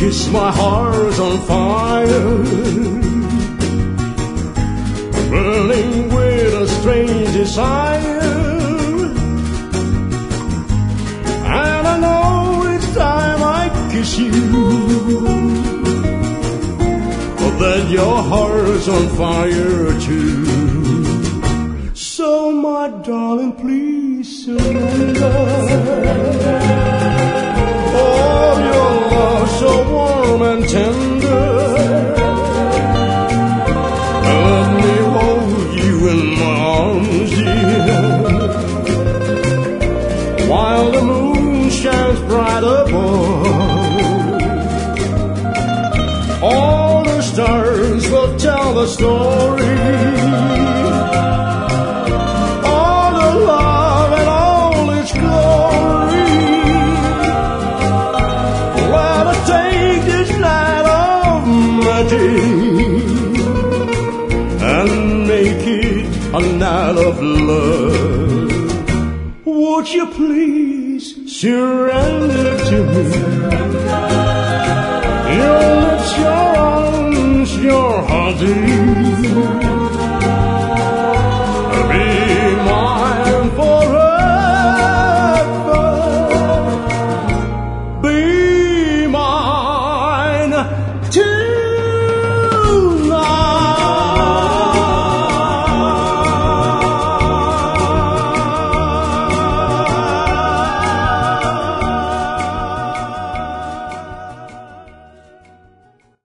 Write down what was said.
'cause my heart's on fire, burning with a strange desire. And I know it's time I kiss you, that your heart's on fire too. So my darling, please surrender. Oh, your love so warm and tender. Let me hold you in my arms, dear, while the moon shines bright above. All the stars will tell the story, all the love and all its glory. Let us take this night of magic and make it a night of love. Would you please surrender to me? Your lips, your arms, your heart,